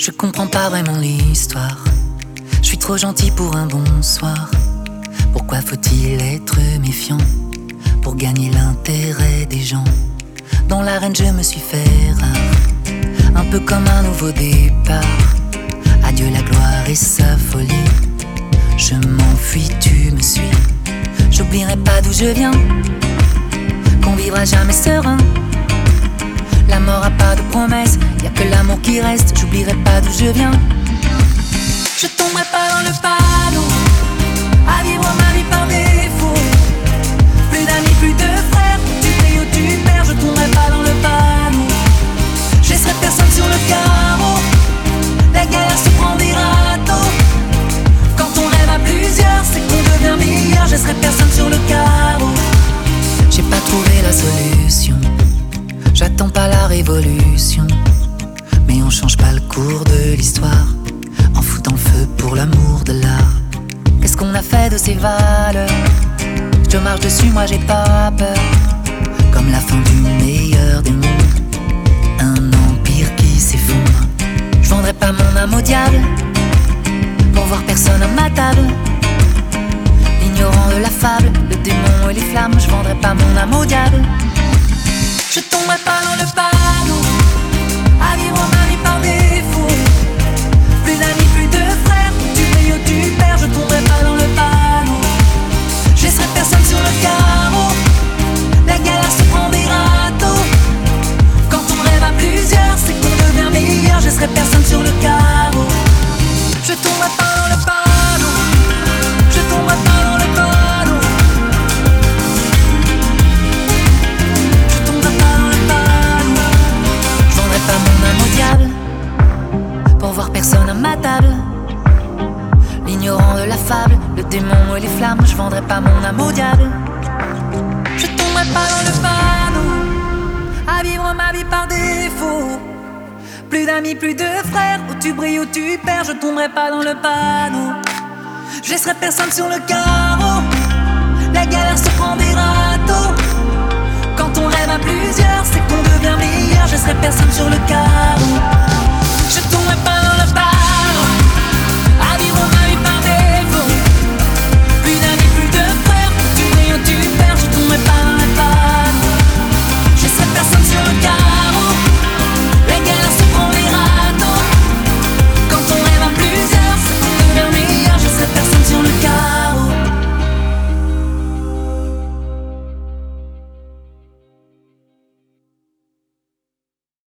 Je comprends pas vraiment l'histoire. Je suis trop gentil pour un bonsoir. Pourquoi faut-il être méfiant pour gagner l'intérêt des gens? Dans l'arène je me suis fait rare, un peu comme un nouveau départ. Adieu la gloire et sa folie. Je m'enfuis, tu me suis. J'oublierai pas d'où je viens, qu'on vivra jamais serein. La mort a pas de promesse, y'a que l'amour qui reste. J'oublierai pas d'où je viens. Je tomberai pas dans le panneau à vivre ma vie par défaut. Plus d'amis, plus de frères, tu payes ou tu perds. Je tomberai pas dans le panneau. Je laisserai personne sur le carreau. La galère se prend des râteaux. Quand on rêve à plusieurs, c'est qu'on devient meilleur. Je laisserai personne sur le carreau. J'ai pas trouvé la solution. J'attends pas la révolution, mais on change pas le cours de l'histoire en foutant le feu pour l'amour de l'art. Qu'est-ce qu'on a fait de ces valeurs? Je marche dessus, moi j'ai pas peur. Comme la fin du meilleur des mondes, un empire qui s'effondre. Je vendrai pas mon âme au diable pour voir personne à ma table. L'ignorant de la fable, le démon et les flammes. Je vendrai pas mon âme au diable. Je tomberai pas dans le panneau à vivre ma vie par défaut. Plus d'amis, plus de frères, tu payes ou tu perds. Je tomberai pas dans le panneau. Je laisserai personne sur le carreau. La galère se prend des râteaux. Quand on rêve à plusieurs, c'est qu'on devient meilleur. Je laisserai personne sur le carreau. Je tomberai pas dans le panneau. Je tomberai pas dans le panneau. Pas mon âme au diable pour voir personne à ma table. L'ignorant de la fable, le démon et les flammes. Je vendrai pas mon âme au diable. Je tomberai pas dans le panneau à vivre ma vie par défaut. Plus d'amis, plus de frères, où tu brilles, où tu perds. Je tomberai pas dans le panneau. Je laisserai personne sur le carreau. La galère se prend des râteaux. Quand on rêve à plusieurs, c'est qu'on devient meilleur. Je laisserai personne sur le carreau.